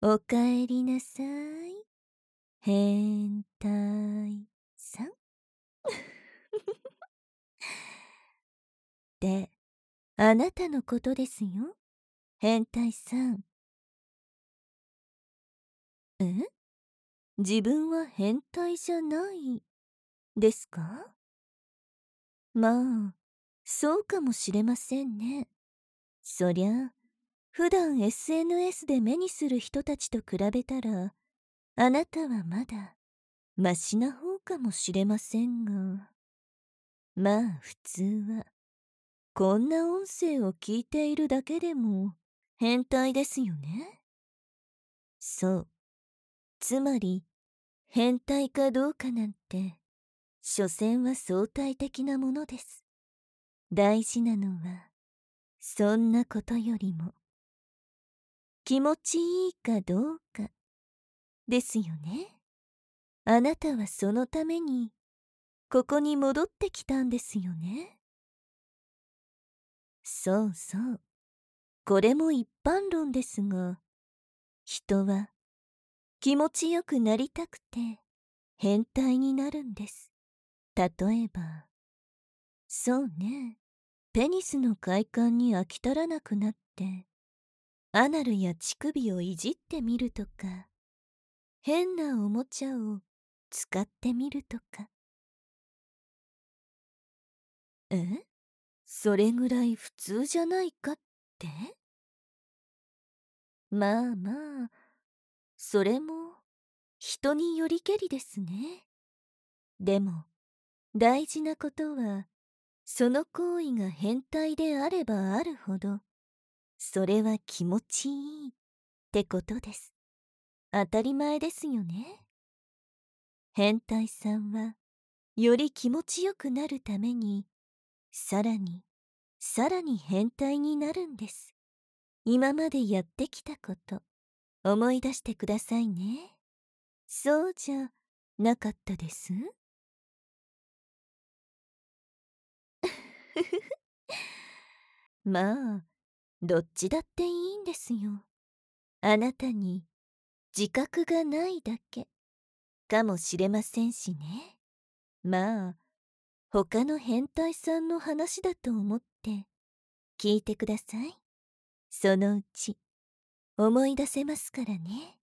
おかえりなさい、変態さん。ってあなたのことですよ、変態さん。え？自分は変態じゃないですか？まあ、そうかもしれませんね。そりゃ、普段 SNS で目にする人たちと比べたら、あなたはまだマシな方かもしれませんが、まあ普通はこんな音声を聞いているだけでも変態ですよね。そう。つまり、変態かどうかなんて、所詮は相対的なものです。大事なのは、そんなことよりも、気持ちいいかどうか、ですよね。あなたはそのために、ここに戻ってきたんですよね。そうそう。これも一般論ですが、人は気持ちよくなりたくて変態になるんです。例えば、そうね、ペニスの快感に飽き足らなくなって、アナルや乳首をいじってみるとか、変なおもちゃを使ってみるとか。え？それぐらい普通じゃないかって？まあまあ、それも人によりけりですね。でも、大事なことは、その行為が変態であればあるほど、それは気持ちいいってことです。当たり前ですよね。変態さんは、より気持ちよくなるために、さらに、さらに変態になるんです。今までやってきたこと、思い出してくださいね。そうじゃなかったです？まあ、どっちだっていいんですよ。あなたに自覚がないだけかもしれませんしね。まあ、他の変態さんの話だと思って聞いてください。そのうち思い出せますからね。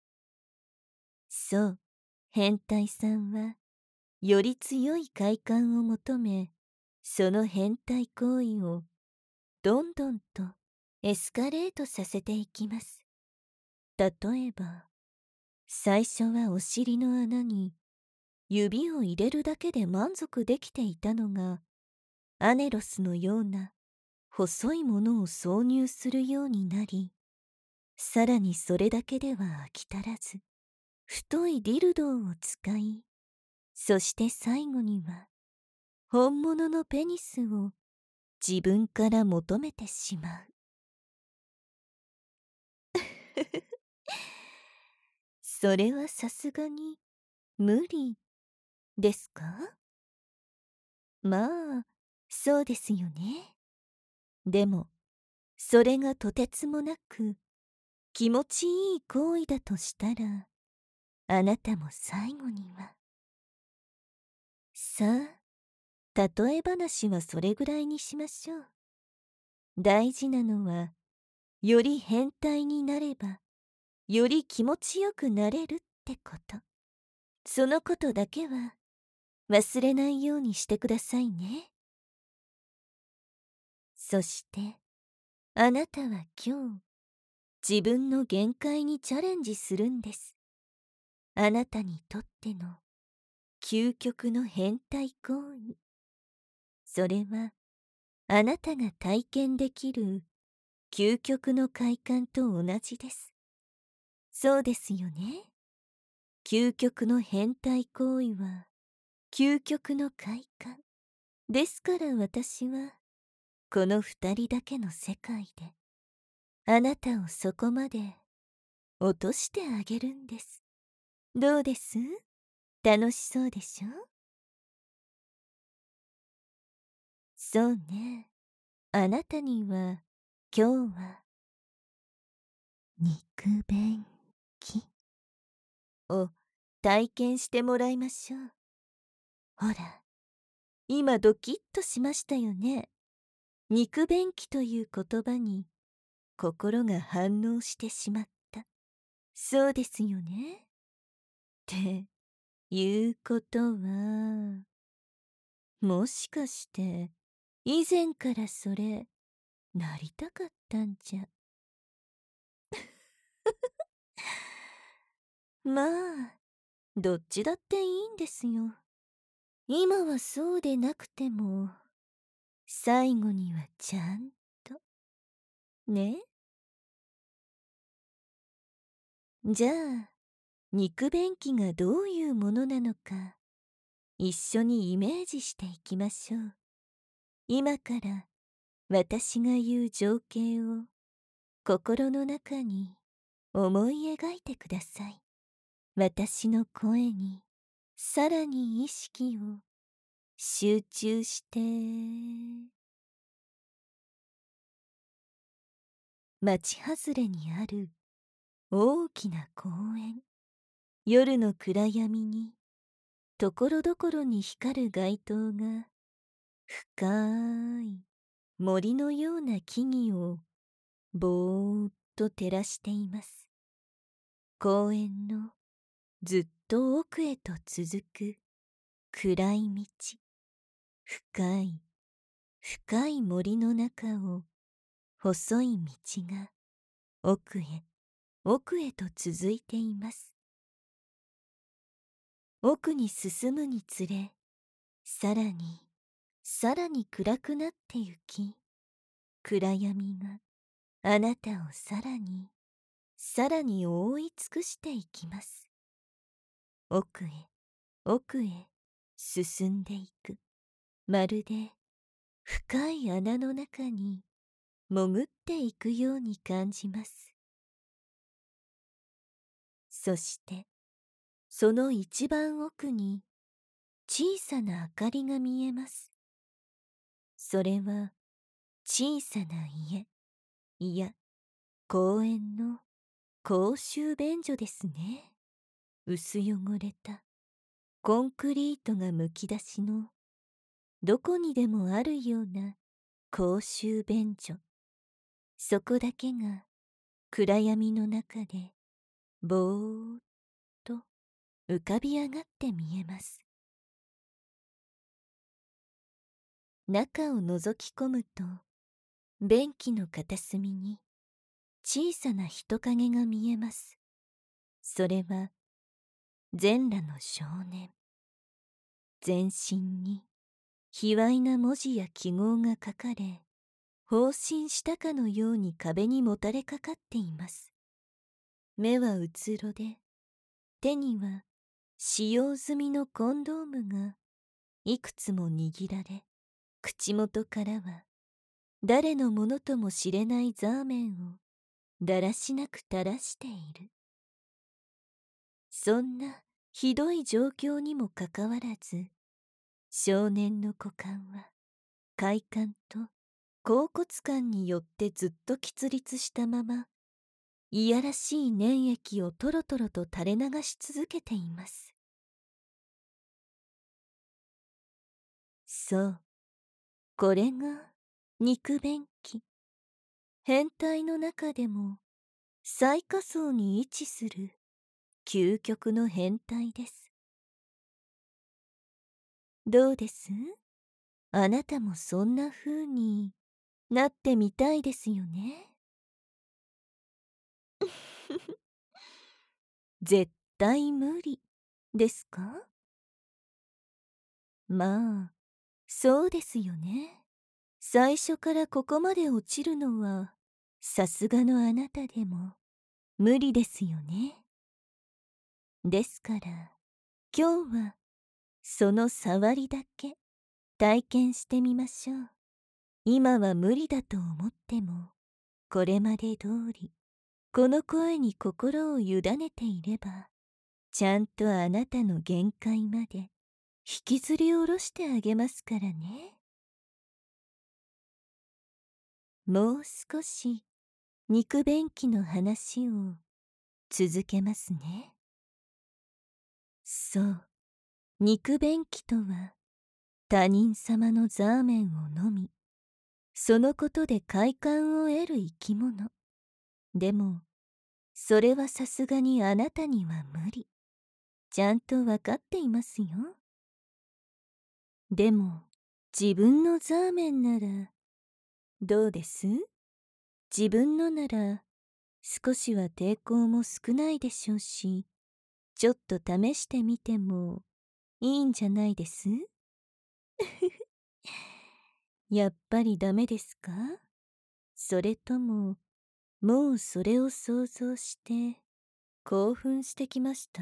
そう、変態さんはより強い快感を求め、その変態行為をどんどんとエスカレートさせていきます。例えば、最初はお尻の穴に指を入れるだけで満足できていたのが、アネロスのような細いものを挿入するようになり、さらにそれだけでは飽き足らず、太いディルドーを使い、そして最後には本物のペニスを自分から求めてしまう。それはさすがに無理ですか？まあ、そうですよね。でも、それがとてつもなく気持ちいい行為だとしたら、あなたも最後には。さあ、例え話はそれぐらいにしましょう。大事なのは、より変態になれば、より気持ちよくなれるってこと。そのことだけは忘れないようにしてくださいね。そして、あなたは今日、自分の限界にチャレンジするんです。あなたにとっての究極の変態行為。それは、あなたが体験できる究極の快感と同じです。そうですよね。究極の変態行為は、究極の快感。ですから私は、この二人だけの世界で、あなたをそこまで落としてあげるんです。どうです？楽しそうでしょ？そうね。あなたには、今日は、肉弁を体験してもらいましょう。ほら、今ドキッとしましたよね。肉便器という言葉に心が反応してしまった。そうですよね。っていうことは、もしかして以前からそれなりたかったんじゃ。まあ、どっちだっていいんですよ。今はそうでなくても、最後にはちゃんと。ね。じゃあ、肉便器がどういうものなのか、一緒にイメージしていきましょう。今から私が言う情景を心の中に思い描いてください。私の声にさらに意識を集中して。町外れにある大きな公園。夜の暗闇にところどころに光る街灯が深い森のような木々をぼーっと照らしています。公園のずっと奥へと続く暗い道。深い深い森の中を細い道が奥へ奥へと続いています。奥に進むにつれ、さらにさらに暗くなってゆき、暗闇があなたをさらにさらに覆い尽くしていきます。奥へ奥へ進んでいく。まるで深い穴の中に潜っていくように感じます。そしてその一番奥に小さな明かりが見えます。それは小さな家、いや公園の公衆便所ですね。薄汚れたコンクリートがむき出しのどこにでもあるような公衆便所。そこだけが暗闇の中でぼーっと浮かび上がって見えます。中を覗き込むと、便器の片隅に小さな人影が見えます。それは全裸の少年。全身に卑猥な文字や記号が書かれ、放心したかのように壁にもたれかかっています。目はうつろで、手には使用済みのコンドームがいくつも握られ、口元からは誰のものとも知れないザーメンをだらしなく垂らしている。そんなひどい状況にもかかわらず、少年の股間は快感と恍惚感によってずっと起立したまま、いやらしい粘液をトロトロと垂れ流し続けています。そう、これが肉便器。変態の中でも最下層に位置する究極の変態です。どうです？あなたもそんな風になってみたいですよね。絶対無理ですか？まあ、そうですよね。最初からここまで落ちるのはさすがのあなたでも無理ですよね。ですから今日はその触りだけ体験してみましょう。今は無理だと思っても、これまで通りこの声に心を委ねていれば、ちゃんとあなたの限界まで引きずり下ろしてあげますからね。もう少し肉便器の話を続けますね。 そう、肉便器とは他人様のザーメンを飲み、そのことで快感を得る生き物。でも、それはさすがにあなたには無理。ちゃんとわかっていますよ。でも、自分のザーメンなら、どうです？自分のなら、少しは抵抗も少ないでしょうし、ちょっと試してみてもいいんじゃないです？やっぱりダメですか？それとも、もうそれを想像して興奮してきました？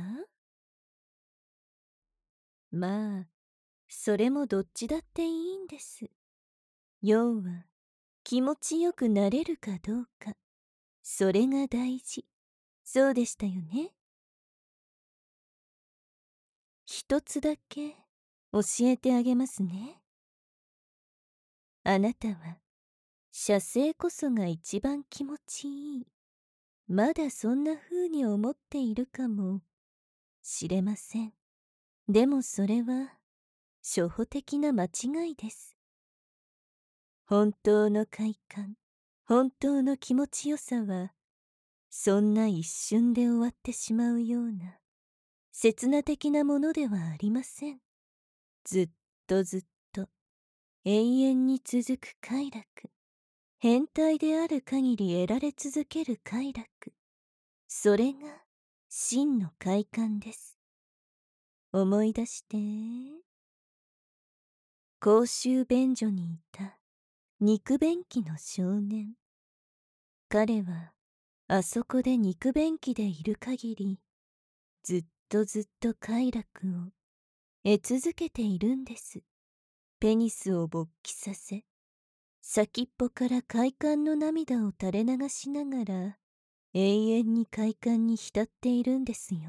まあ、それもどっちだっていいんです。要は、気持ちよくなれるかどうか。それが大事。そうでしたよね。一つだけ教えてあげますね。あなたは、射精こそが一番気持ちいい。まだそんな風に思っているかもしれません。でもそれは、初歩的な間違いです。本当の快感、本当の気持ちよさは、そんな一瞬で終わってしまうような、刹那的なものではありません。ずっとずっと、永遠に続く快楽。変態である限り得られ続ける快楽。それが、真の快感です。思い出して。公衆便所にいた、肉便器の少年。彼は、あそこで肉便器でいる限り、ずっとずっと快楽を得続けているんです。ペニスを勃起させ、先っぽから快感の涙を垂れ流しながら、永遠に快感に浸っているんですよ。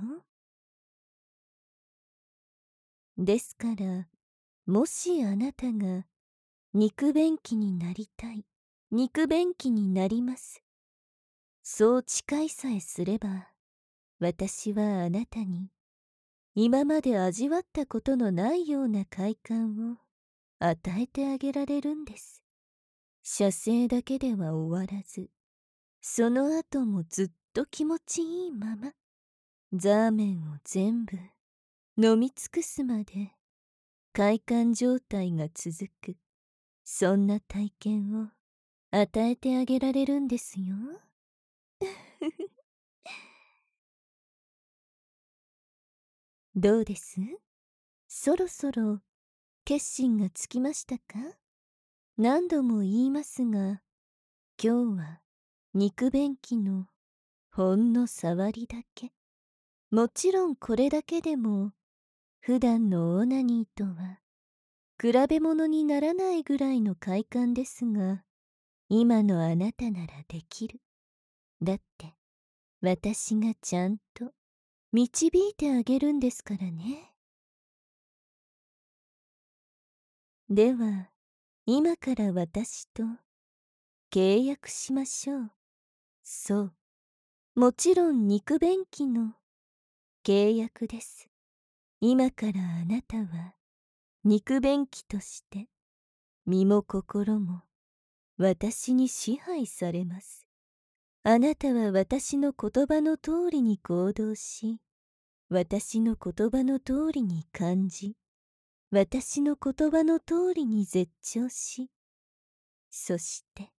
ですから、もしあなたが肉便器になりたい、肉便器になります。そう誓いさえすれば、私はあなたに今まで味わったことのないような快感を与えてあげられるんです。射精だけでは終わらず、その後もずっと気持ちいいまま、ザーメンを全部飲み尽くすまで快感状態が続く、そんな体験を与えてあげられるんですよ。どうです？そろそろ決心がつきましたか？何度も言いますが、今日は肉便器のほんの触りだけ。もちろんこれだけでも普段のオナニーとは比べ物にならないぐらいの快感ですが、今のあなたならできる。だって私がちゃんと導いてあげるんですからね。では今から私と契約しましょう。そう、もちろん肉便器の契約です。今からあなたは肉便器として身も心も私に支配されます。あなたは私の言葉の通りに行動し、私の言葉の通りに感じ、私の言葉の通りに絶頂し、そして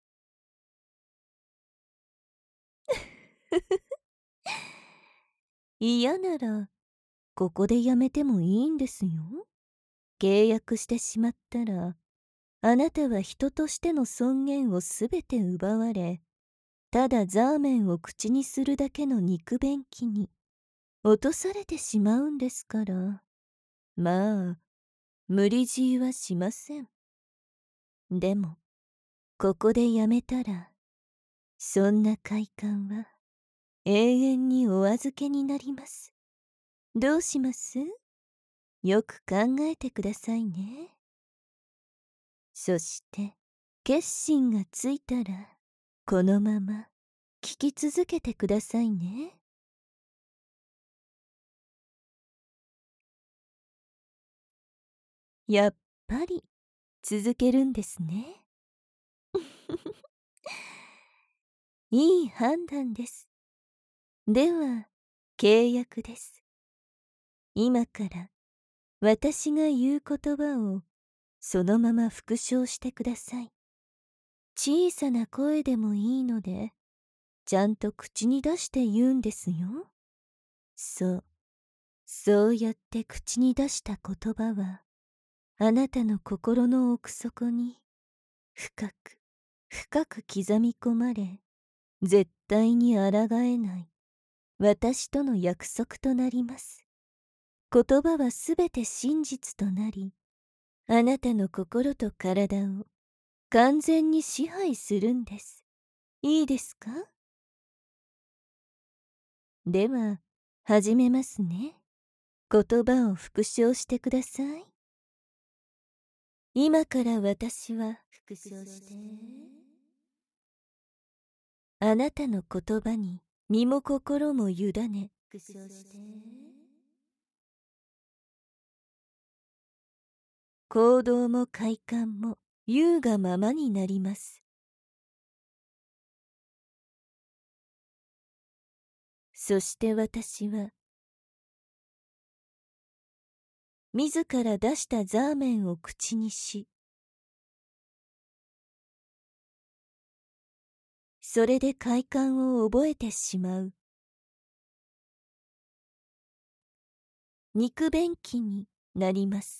嫌ならここでやめてもいいんですよ。契約してしまったら、あなたは人としての尊厳をすべて奪われ、ただザーメンを口にするだけの肉便器に落とされてしまうんですから。まあ、無理強いはしません。でも、ここでやめたら、そんな快感は永遠にお預けになります。どうします？よく考えてくださいね。そして、決心がついたら、このまま聞き続けてくださいね。 やっぱり続けるんですね。いい判断です。では、契約です。今から私が言う言葉をそのまま復唱してください。小さな声でもいいので、ちゃんと口に出して言うんですよ。そう、そうやって口に出した言葉は、あなたの心の奥底に深く、深く刻み込まれ、絶対に抗えない私との約束となります。言葉はすべて真実となり、あなたの心と体を完全に支配するんです。いいですか？では、始めますね。言葉を復唱してください。今から私は復唱して、あなたの言葉に身も心も委ね、復唱して、行動も快感も優がままになります。そして私は、自ら出したザーメンを口にし、それで快感を覚えてしまう。肉便器になります。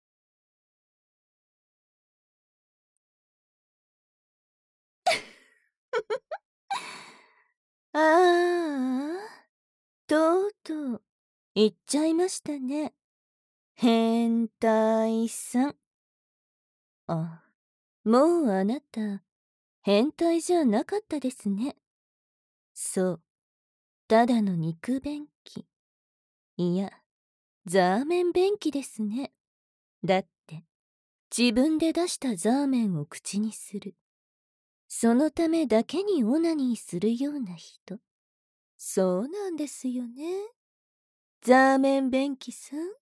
ああ、とうとう言っちゃいましたね。変態さん。あ、もうあなた、変態じゃなかったですね。そう、ただの肉便器。いや、ザーメン便器ですね。だって、自分で出したザーメンを口にする。そのためだけにオナニーするような人。そうなんですよね。ザーメン便器さん。